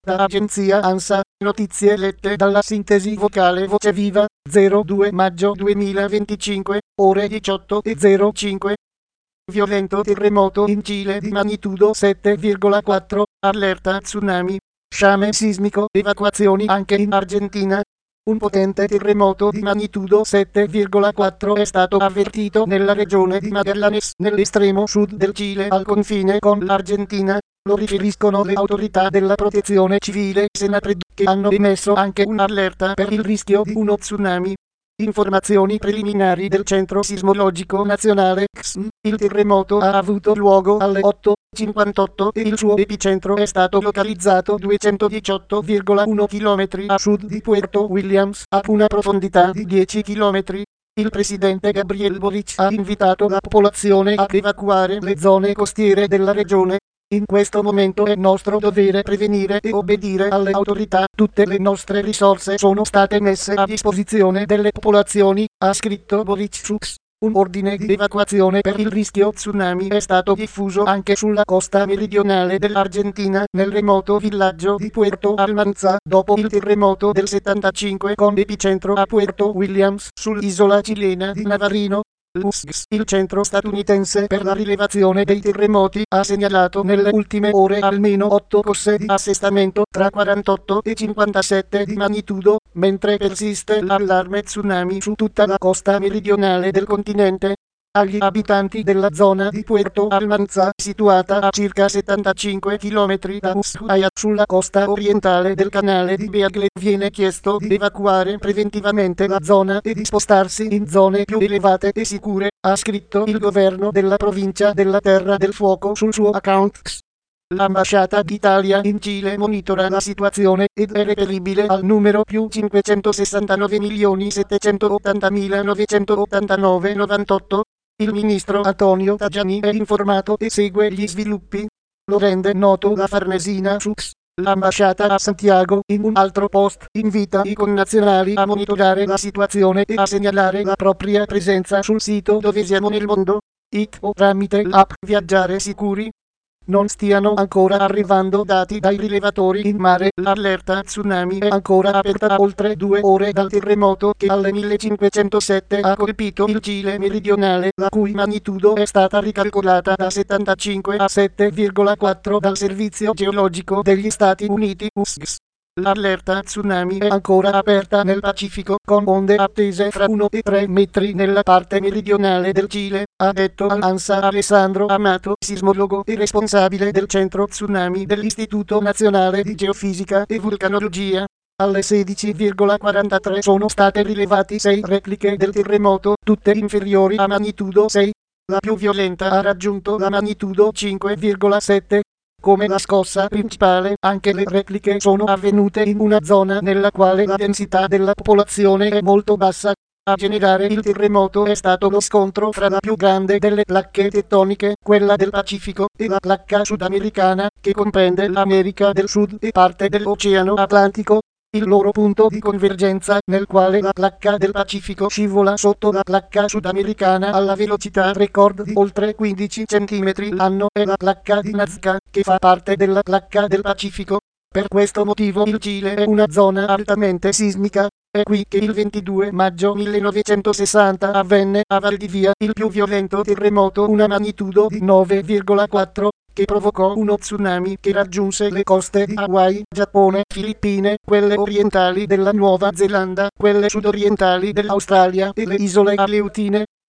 Da agenzia ANSA, notizie lette dalla sintesi vocale Voce Viva, 02 maggio 2025, ore 18:05. Violento terremoto in Cile di magnitudo 7,4, allerta tsunami. Sciame sismico, evacuazioni anche in Argentina. Un potente terremoto di magnitudo 7,4 è stato avvertito nella regione di Magallanes, nell'estremo sud del Cile al confine con l'Argentina. Lo riferiscono le autorità della protezione civile Senapred, che hanno emesso anche un'allerta per il rischio di uno tsunami. Informazioni preliminari del Centro Sismologico Nazionale (CSN). Il terremoto ha avuto luogo alle 8:58 e il suo epicentro è stato localizzato 218,1 km a sud di Puerto Williams, a una profondità di 10 km. Il presidente Gabriel Boric ha invitato la popolazione ad evacuare le zone costiere della regione. In questo momento è nostro dovere prevenire e obbedire alle autorità. Tutte le nostre risorse sono state messe a disposizione delle popolazioni, ha scritto Boric su X. Un ordine di evacuazione per il rischio tsunami è stato diffuso anche sulla costa meridionale dell'Argentina, nel remoto villaggio di Puerto Almanza, dopo il terremoto del 75 con epicentro a Puerto Williams, sull'isola cilena di Navarino. L'USGS, il centro statunitense per la rilevazione dei terremoti, ha segnalato nelle ultime ore almeno 8 cosse di assestamento tra 48 e 57 di magnitudo, mentre persiste l'allarme tsunami su tutta la costa meridionale del continente. Agli abitanti della zona di Puerto Almanza, situata a circa 75 km da Ushuaia, sulla costa orientale del canale di Beagle, viene chiesto di evacuare preventivamente la zona e di spostarsi in zone più elevate e sicure, ha scritto il governo della provincia della Terra del Fuoco sul suo account X. L'ambasciata d'Italia in Cile monitora la situazione ed è reperibile al numero +5 569.780.989 98. Il ministro Antonio Tajani è informato e segue gli sviluppi. Lo rende noto la Farnesina su X. L'ambasciata a Santiago, in un altro post, invita i connazionali a monitorare la situazione e a segnalare la propria presenza sul sito Dove siamo nel mondo, IT, o tramite l'app Viaggiare Sicuri. Non stiano ancora arrivando dati dai rilevatori in mare. L'allerta tsunami è ancora aperta a oltre 2 ore dal terremoto che alle 1507 ha colpito il Cile meridionale, la cui magnitudo è stata ricalcolata da 75 a 7,4 dal Servizio Geologico degli Stati Uniti (USGS). L'allerta tsunami è ancora aperta nel Pacifico, con onde attese fra 1 e 3 metri nella parte meridionale del Cile, ha detto all'ANSA Alessandro Amato, sismologo e responsabile del centro tsunami dell'Istituto Nazionale di Geofisica e Vulcanologia. Alle 16,43 sono state rilevati 6 repliche del terremoto, tutte inferiori a magnitudo 6. La più violenta ha raggiunto la magnitudo 5,7. Come la scossa principale, anche le repliche sono avvenute in una zona nella quale la densità della popolazione è molto bassa. A generare il terremoto è stato lo scontro fra la più grande delle placche tettoniche, quella del Pacifico, e la placca sudamericana, che comprende l'America del Sud e parte dell'Oceano Atlantico. Il loro punto di convergenza, nel quale la placca del Pacifico scivola sotto la placca sudamericana alla velocità record di oltre 15 cm l'anno, è la placca di Nazca, che fa parte della placca del Pacifico. Per questo motivo il Cile è una zona altamente sismica. È qui che il 22 maggio 1960 avvenne a Valdivia il più violento terremoto, una magnitudo di 9,4. Che provocò uno tsunami che raggiunse le coste di Hawaii, Giappone, Filippine, quelle orientali della Nuova Zelanda, quelle sudorientali dell'Australia e le isole Aleutine.